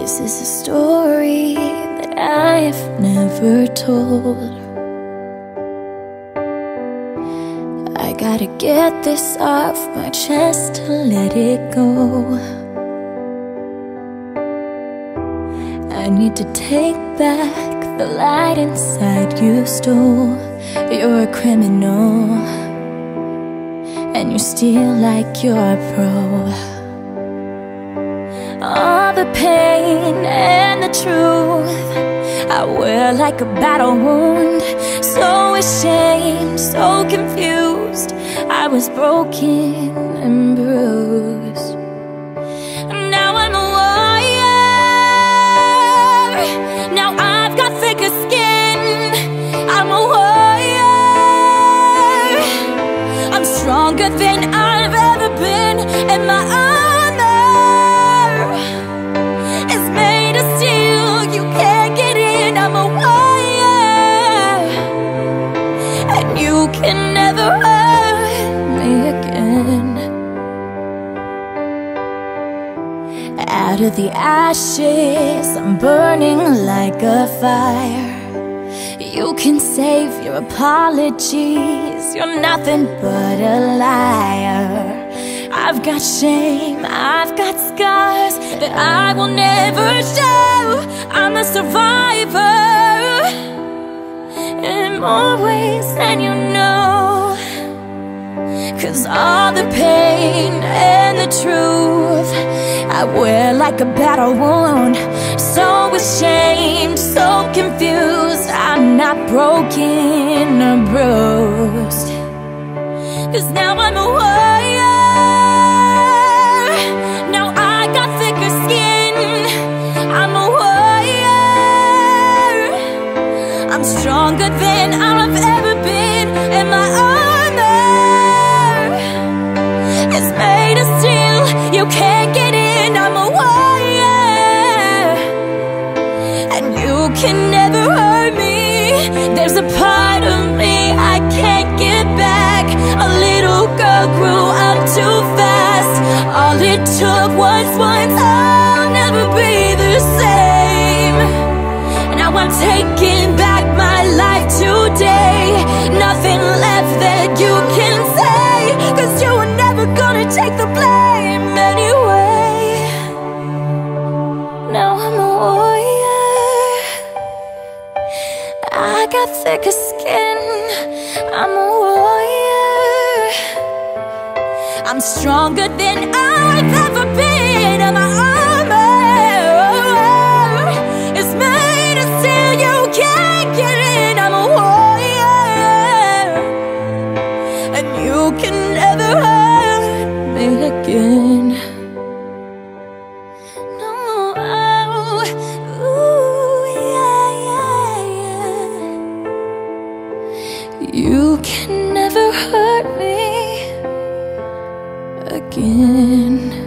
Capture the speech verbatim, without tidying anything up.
This is a story that I have never told. I gotta get this off my chest to let it go. I need to take back the light inside you stole. You're a criminal, and you steal like you're a pro. All the pain and the truth I wear like a battle wound. So ashamed, so confused, I was broken and bruised. Now I'm a warrior. Now I've got thicker skin. I'm a warrior. I'm stronger than I've ever been, and my you can never hurt me again. Out of the ashes, I'm burning like a fire. You can save your apologies, you're nothing but a liar. I've got shame, I've got scars that I will never show. I'm a survivor in more ways than you know. 'Cause all the pain and the truth I wear like a battle wound. So ashamed, so confused, I'm not broken or bruised. 'Cause now I'm a warrior. Now I got thicker skin. I'm a warrior. I'm stronger than I've ever been, and my armor is made of steel. You can't get in. I'm a warrior, and you can never hurt me. There's a part of me I can't get back. A little girl grew up too fast. All it took was once. I'll never be the same. Now I'm taking back my life today. Nothing left that you can say, 'cause you were never gonna take the blame anyway. Now I'm a warrior. I got thicker skin. I'm a warrior. I'm stronger than I've ever been, and my armor is made of steel. You can't get in. I'm a warrior, and you can never hurt me again. No, oh, ooh, yeah, yeah, yeah. You can never hurt me again.